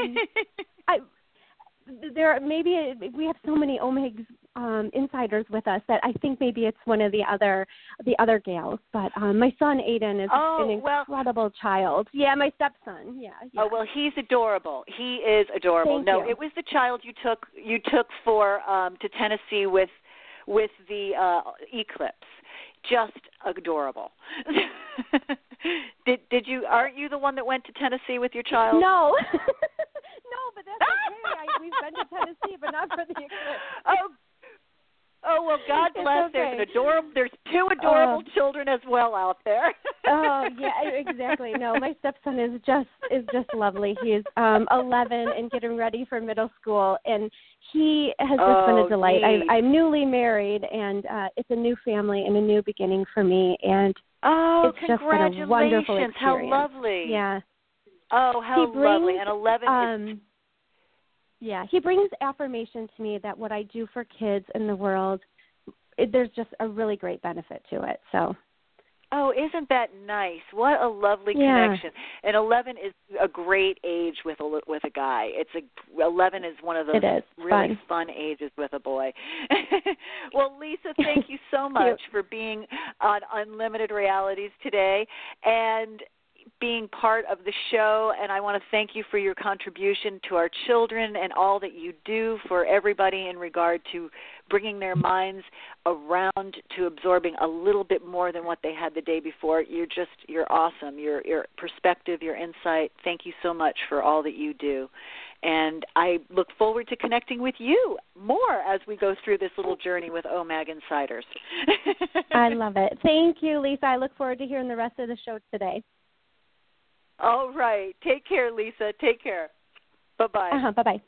Maybe we have so many Omegs insiders with us that I think maybe it's one of the other gals. But my son Aiden is an incredible child. Yeah, my stepson. Yeah. Oh well, he's adorable. He is adorable. Thank you. It was the child you took for to Tennessee with the eclipse. Just adorable. Did you? Aren't you the one that went to Tennessee with your child? No. No, but that's okay. We've been to Tennessee, but not for the eclipse. Oh well, God bless. Okay. There's two adorable children as well out there. Oh yeah, exactly. No, my stepson is just lovely. He is 11 and getting ready for middle school, and he has just been a delight. I'm newly married, and it's a new family and a new beginning for me. And it's just been a wonderful experience. How lovely! Yeah. Oh, how lovely! And 11 is. Yeah, he brings affirmation to me that what I do for kids in the world, there's just a really great benefit to it. So. Oh, isn't that nice? What a lovely connection. And 11 is a great age with a guy. 11 is one of those really fun ages with a boy. Well, Lisa, thank you so much for being on Unlimited Realities today and being part of the show, and I want to thank you for your contribution to our children and all that you do for everybody in regard to bringing their minds around to absorbing a little bit more than what they had the day before. You're awesome. Your perspective, your insight. Thank you so much for all that you do. And I look forward to connecting with you more as we go through this little journey with OMAG Insiders. I love it. Thank you, Lisa. I look forward to hearing the rest of the show today. All right. Take care, Lisa. Take care. Bye-bye. Bye-bye.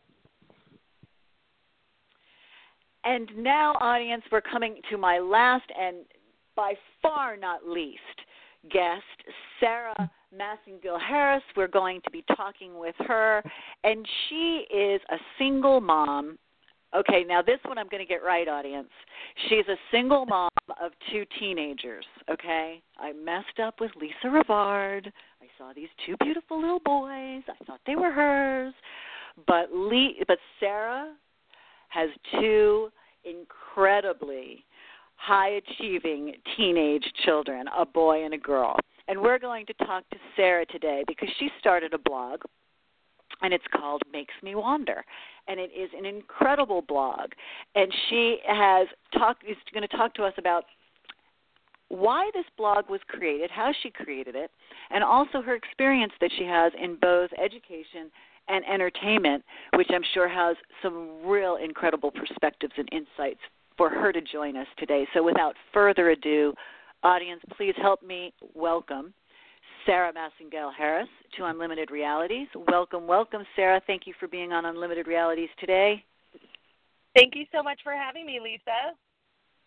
And now, audience, we're coming to my last and by far not least guest, Sarah Massengill-Harris. We're going to be talking with her, and she is a single mom. Okay, now this one I'm going to get right, audience. She's a single mom of two teenagers, okay? I messed up with Lisa Rivard. I saw these two beautiful little boys. I thought they were hers. But Sarah has two incredibly high-achieving teenage children, a boy and a girl. And we're going to talk to Sarah today because she started a blog, and it's called Makes Me Wander. And it is an incredible blog. And she is going to talk to us about why this blog was created, how she created it, and also her experience that she has in both education and entertainment, which I'm sure has some real incredible perspectives and insights for her to join us today. So without further ado, audience, please help me welcome Sarah Massengill-Harris to Unlimited Realities. Welcome, welcome, Sarah. Thank you for being on Unlimited Realities today. Thank you so much for having me, Lisa.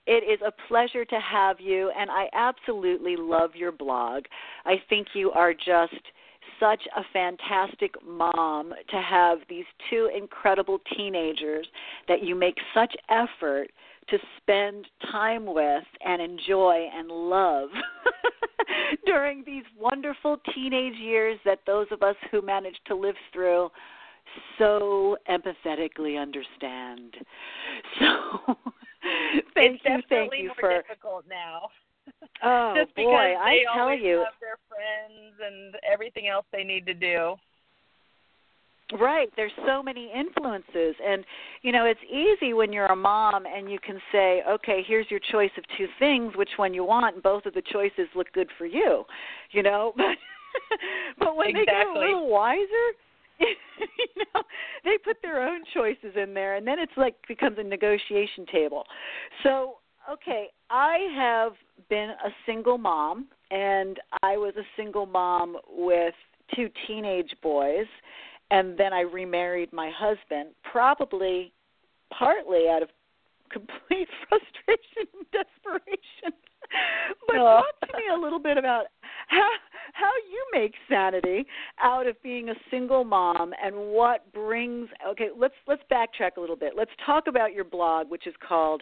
It is a pleasure to have you, and I absolutely love your blog. I think you are just such a fantastic mom to have these two incredible teenagers that you make such effort to spend time with and enjoy and love during these wonderful teenage years that those of us who manage to live through so empathetically understand. So thank you more difficult now. Oh, just boy, because I they tell always you. have their friends and everything else they need to do. Right. There's so many influences. And, you know, it's easy when you're a mom and you can say, okay, here's your choice of two things, which one you want, and both of the choices look good for you, you know. But when they get a little wiser, you know, they put their own choices in there, and then it's like becomes a negotiation table. So, okay, I have been a single mom, and I was a single mom with two teenage boys, and then I remarried my husband, probably partly out of complete frustration and desperation. But talk to me a little bit about how you make sanity out of being a single mom and what brings – okay, let's backtrack a little bit. Let's talk about your blog, which is called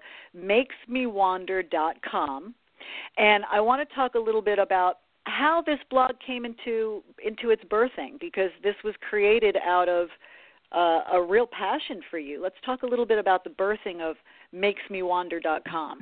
makesmewander.com. And I want to talk a little bit about how this blog came into its birthing, because this was created out of a real passion for you. Let's talk a little bit about the birthing of makesmewander.com.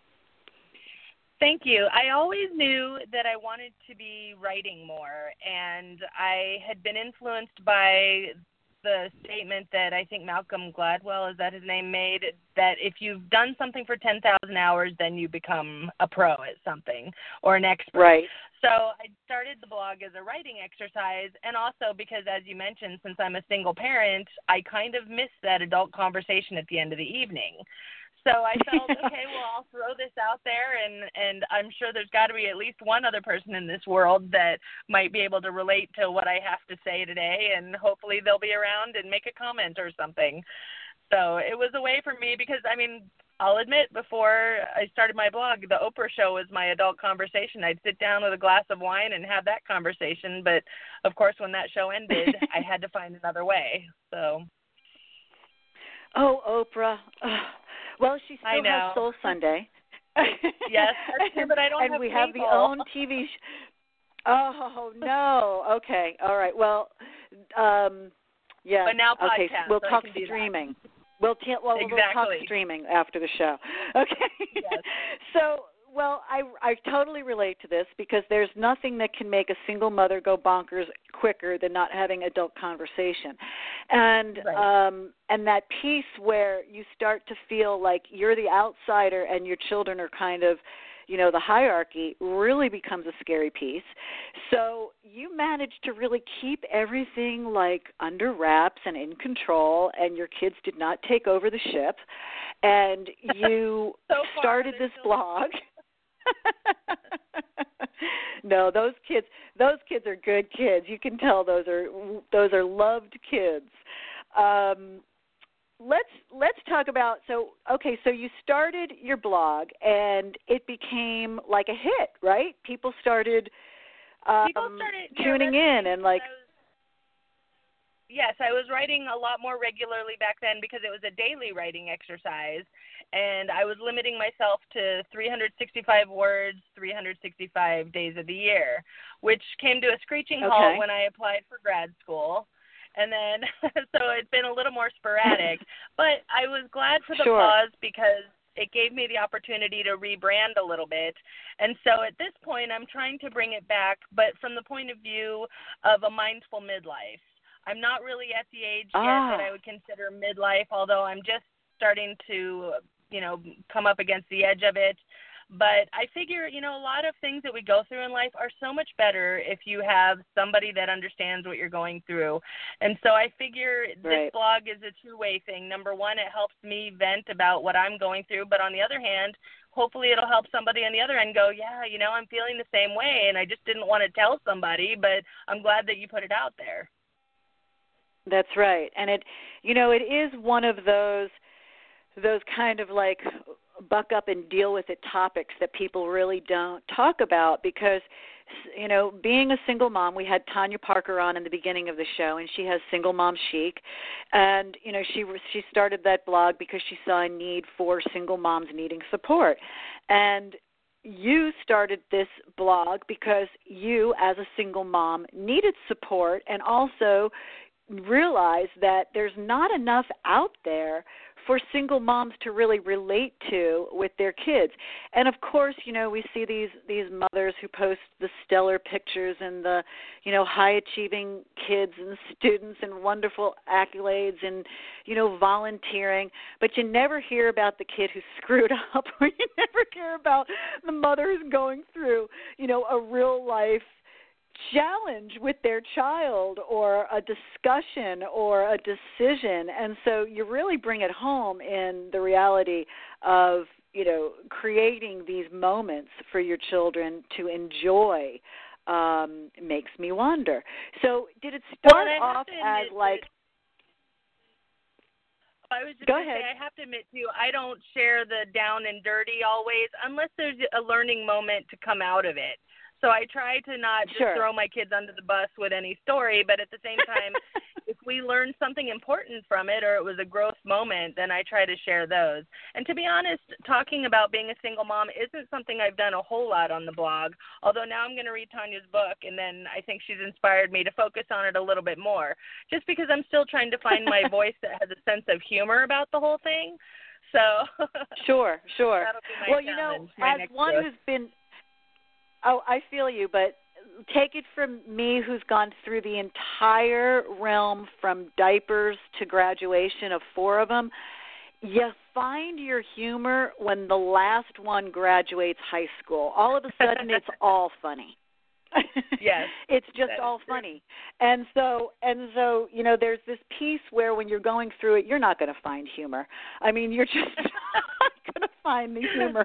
Thank you. I always knew that I wanted to be writing more, and I had been influenced by the statement that I think Malcolm Gladwell, is that his name, made, that if you've done something for 10,000 hours, then you become a pro at something or an expert. Right. So I started the blog as a writing exercise, and also because, as you mentioned, since I'm a single parent, I kind of miss that adult conversation at the end of the evening. So I felt, okay, well, I'll throw this out there, and I'm sure there's got to be at least one other person in this world that might be able to relate to what I have to say today, and hopefully they'll be around and make a comment or something. So it was a way for me because, I mean, I'll admit, before I started my blog, the Oprah show was my adult conversation. I'd sit down with a glass of wine and have that conversation, but, of course, when that show ended, I had to find another way. So. Oh, Oprah. Well, she still has Soul Sunday. Yes, that's true, but I don't have and we cable. have the own TV Oh, no. Okay. All right. Well, yeah. But now podcast. Okay, we'll so talk streaming. We'll talk streaming after the show. Okay. Yes. So, well, I totally relate to this because there's nothing that can make a single mother go bonkers quicker than not having adult conversation. And right. And that piece where you start to feel like you're the outsider and your children are kind of, you know, the hierarchy really becomes a scary piece. So you managed to really keep everything like under wraps and in control, and your kids did not take over the ship. And you started this blog. No, those kids are good kids. You can tell those are loved kids. Let's talk about so you started your blog and it became like a hit, right? People started tuning in and like. Yes, I was writing a lot more regularly back then because it was a daily writing exercise, and I was limiting myself to 365 words, 365 days of the year, which came to a screeching halt when I applied for grad school. And then, so it's been a little more sporadic, but I was glad for the pause because it gave me the opportunity to rebrand a little bit. And so at this point, I'm trying to bring it back, but from the point of view of a mindful midlife. I'm not really at the age yet that I would consider midlife, although I'm just starting to, you know, come up against the edge of it. But I figure, you know, a lot of things that we go through in life are so much better if you have somebody that understands what you're going through. And so I figure this blog is a two-way thing. Number one, it helps me vent about what I'm going through. But on the other hand, hopefully it'll help somebody on the other end go, yeah, you know, I'm feeling the same way. And I just didn't want to tell somebody, but I'm glad that you put it out there. That's right. And it, you know, it is one of those kind of like buck up and deal with it topics that people really don't talk about because, you know, being a single mom, we had Tanya Parker on in the beginning of the show, and she has Single Mom Chic, and, you know, she started that blog because she saw a need for single moms needing support. And you started this blog because you, as a single mom, needed support and also realized that there's not enough out there for single moms to really relate to with their kids. And of course, you know, we see these mothers who post the stellar pictures and the, you know, high achieving kids and students and wonderful accolades and, you know, volunteering, but you never hear about the kid who screwed up, or you never hear about the mother who's going through, you know, a real life challenge with their child or a discussion or a decision. And so you really bring it home in the reality of, you know, creating these moments for your children to enjoy. Makes me wonder. So did it start off as like... I was just Go going to ahead. say, I have to admit, too, I don't share the down and dirty always unless there's a learning moment to come out of it. So I try to not just throw my kids under the bus with any story, but at the same time, if we learned something important from it or it was a growth moment, then I try to share those. And to be honest, talking about being a single mom isn't something I've done a whole lot on the blog, although now I'm going to read Tanya's book, and then I think she's inspired me to focus on it a little bit more, just because I'm still trying to find my voice that has a sense of humor about the whole thing. So Sure. That'll be my well, you challenge, know, as one growth. who's been... Oh, I feel you, but take it from me who's gone through the entire realm from diapers to graduation of 4 of them. You find your humor when the last one graduates high school. All of a sudden, it's all funny. Yes. It's just all funny. And so, you know, there's this piece where when you're going through it, you're not going to find humor. I mean, you're just not going to find the humor.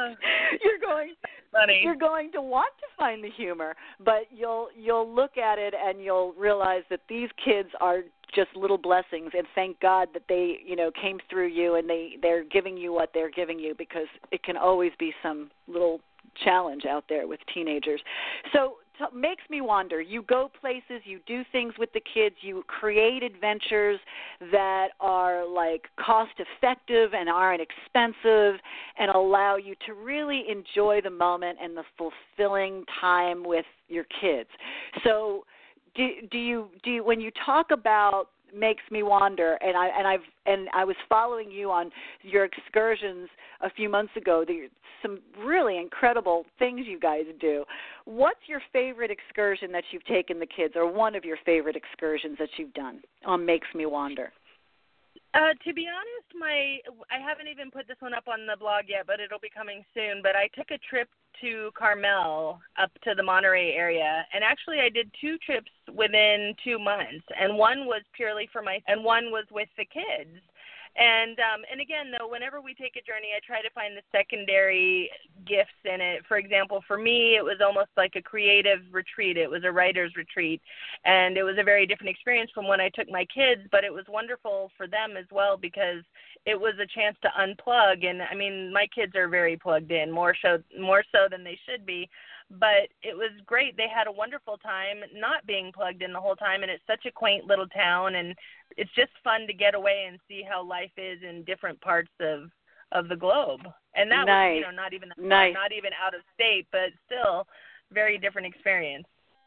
You're going to want to find the humor, but you'll look at it and you'll realize that these kids are just little blessings, and thank God that they, you know, came through you and they're giving you what they're giving you, because it can always be some little challenge out there with teenagers. So makes me wonder, you go places, you do things with the kids, you create adventures that are like cost effective and aren't expensive and allow you to really enjoy the moment and the fulfilling time with your kids. So do you when you talk about Makes Me Wander, and I was following you on your excursions a few months ago. Some really incredible things you guys do. What's your favorite excursion that you've taken the kids, or one of your favorite excursions that you've done on Makes Me Wander? To be honest, I haven't even put this one up on the blog yet, but it'll be coming soon. But I took a trip to Carmel up to the Monterey area, and actually I did 2 trips within 2 months, and one was purely for and one was with the kids. And again, though, whenever we take a journey, I try to find the secondary gifts in it. For example, for me, it was almost like a creative retreat. It was a writer's retreat, and it was a very different experience from when I took my kids, but it was wonderful for them as well because it was a chance to unplug. And, I mean, my kids are very plugged in, more so than they should be. But it was great. They had a wonderful time not being plugged in the whole time, and it's such a quaint little town, and it's just fun to get away and see how life is in different parts of the globe. And that was, you know, not even out of state, but still very different experience.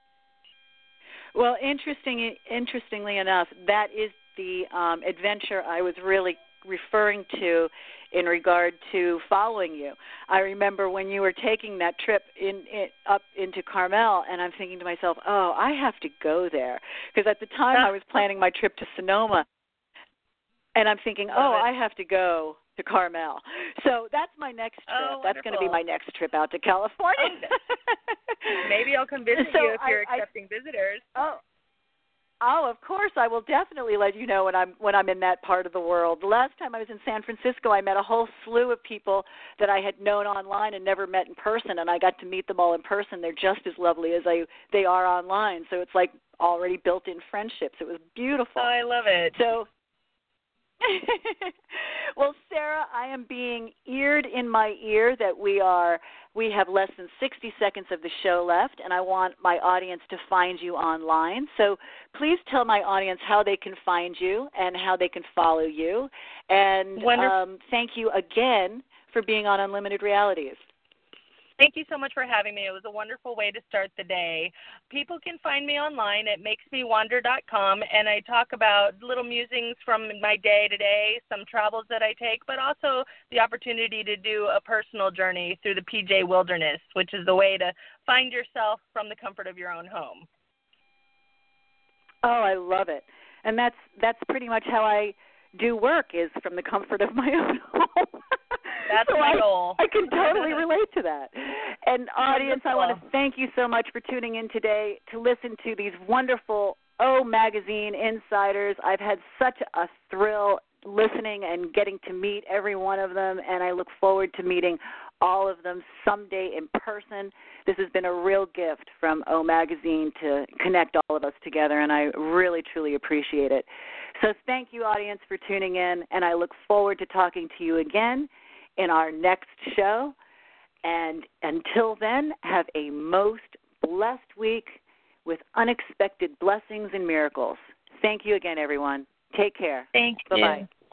Well, interestingly enough, that is the adventure I was really referring to in regard to following you. I remember when you were taking that trip up into Carmel, and I'm thinking to myself, oh, I have to go there. Because at the time I was planning my trip to Sonoma, and I'm thinking, I have to go to Carmel. So that's my next trip. That's going to be my next trip out to California. Maybe I'll come visit you if you're accepting visitors. Oh, of course. I will definitely let you know when I'm in that part of the world. The last time I was in San Francisco, I met a whole slew of people that I had known online and never met in person, and I got to meet them all in person. They're just as lovely as they are online. So it's like already built-in friendships. It was beautiful. Oh, I love it. So Well, Sarah, I am being eared in my ear that we have less than 60 seconds of the show left, and I want my audience to find you online. So please tell my audience how they can find you and how they can follow you. And thank you again for being on Unlimited Realities. Thank you so much for having me. It was a wonderful way to start the day. People can find me online at makesmewander.com, and I talk about little musings from my day to day, some travels that I take, but also the opportunity to do a personal journey through the PJ Wilderness, which is the way to find yourself from the comfort of your own home. Oh, I love it. And that's pretty much how I do work, is from the comfort of my own home. That's so my goal. I can totally relate to that. And audience, I want to thank you so much for tuning in today to listen to these wonderful O Magazine insiders. I've had such a thrill listening and getting to meet every one of them, and I look forward to meeting all of them someday in person. This has been a real gift from O Magazine to connect all of us together, and I really, truly appreciate it. So thank you, audience, for tuning in, and I look forward to talking to you again in our next show. And until then, have a most blessed week with unexpected blessings and miracles. Thank you again, everyone. Take care. Thank you. Bye-bye.